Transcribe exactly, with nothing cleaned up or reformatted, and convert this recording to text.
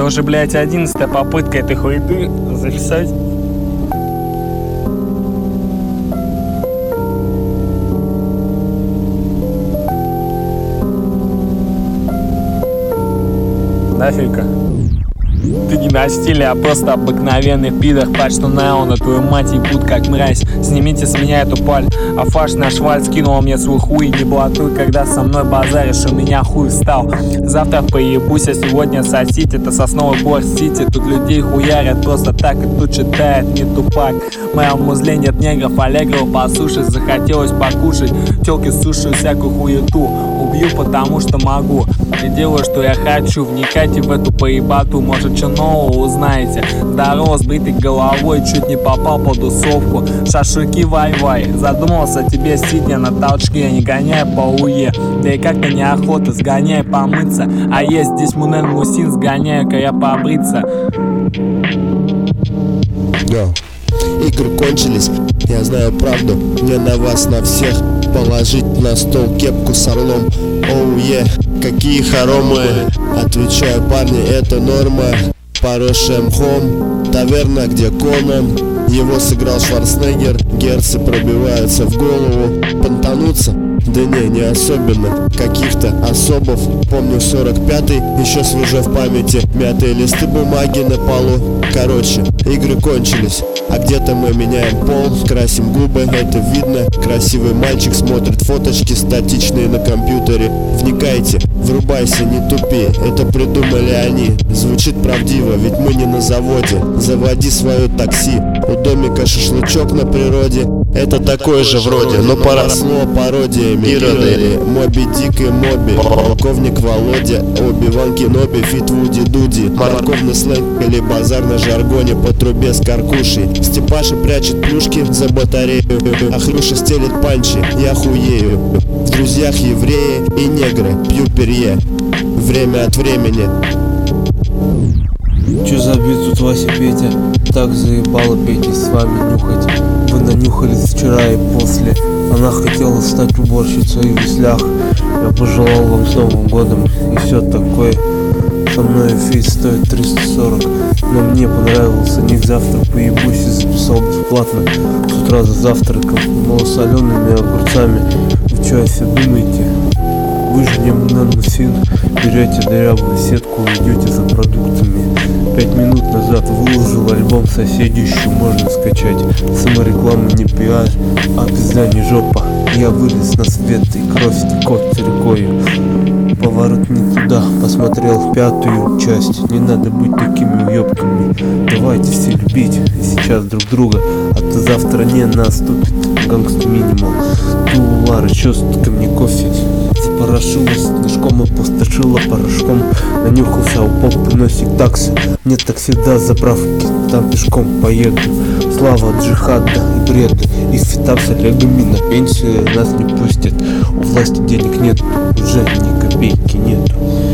Это уже, блядь, одиннадцатая попытка этой хуеты записать. Нафига. Ты не на стиле, а просто обыкновенный пидор. Пать, что Нео на твою мать ебут как мразь. Снимите с меня эту паль. А фаш наш валь скинул мне свой хуй. Не блатуй, когда со мной базаришь, у меня хуй встал. Завтра поебусь, а сегодня сосить. Это сосновый бор сити. Тут людей хуярят просто так, и тут читает не тупак. В моем узле нет негров, аллегров по суше. Захотелось покушать, тёлки суши всякую хуету. Убью, потому что могу. И делаю, что я хочу. Вникайте в эту поебату, может, что нового узнаете. Здорово, с бритой головой, чуть не попал под усовку. Шашлыки вай-вай. Задумался тебе, сидя на толчке, не гоняй по уе. Да и как-то неохота, сгоняй помыться. А есть здесь мунен мусин, сгоняю-ка я побриться. Yo. Игры кончились, я знаю правду. Мне на вас, на всех положить на стол кепку с орлом. Оу, oh, е, yeah. Какие хоромы. Отвечаю, парни, это норма. Поросшая мхом, таверна, где Конан. Его сыграл Шварценеггер. Герцы пробиваются в голову. Понтануться? Да не, не особенно. Каких-то особов. Помню сорок пятый, еще свежо в памяти. Мятые листы бумаги на полу. Короче, игры кончились. А где-то мы меняем пол, красим губы, это видно. Красивый мальчик смотрит фоточки статичные на компьютере. Вникайте, врубайся, не тупи. Это придумали они. Звучит правдиво, ведь мы не на заводе. Заводи свое такси. У домика шашлычок на природе. Это такое же вроде, но поросло пародиями. Ироды, Моби Дик и Моби, полковник Володя, Оби-Ван Кеноби, Фит Вуди Дуди. Морковный сленг или базар на жаргоне по трубе с каркушей. Степаша прячет плюшки за батарею, а Хрюша стелит панчи, я хуею. В друзьях евреи и негры, пью перье, время от времени. Чё забит тут Вася Петя? Так заебало Петя с вами нюхать. Вы нанюхались вчера и после. Она хотела стать уборщицей в веслях. Я пожелал вам с Новым годом и все такое. Со мной фейс стоит триста сорок. Но мне понравился ник, завтра поебусь и записал бесплатно. С утра за завтраком, малосолеными огурцами. Вы чё о себе думаете? Вы же не наносин. Берете дырявую сетку и идете за продуктами. Пять минут назад выложил альбом соседищу, можно скачать. Самореклама не пиар, а пизда не жопа. Я вылез на свет и кровь текот рекою. Поворот не туда, посмотрел пятую часть. Не надо быть такими уёбками. Давайте все любить и сейчас друг друга. А то завтра не наступит гангст минимал. Тулара, чёстка мне кофе. Запорошилась снежком, опустошила порошком. Нанюхался у попы носик таксы. Мне так всегда заправки, там пешком поеду. Слава джихада и бреда. И фитам с Олегами на пенсию нас не пустят. У власти денег нет, уже ни копейки нету.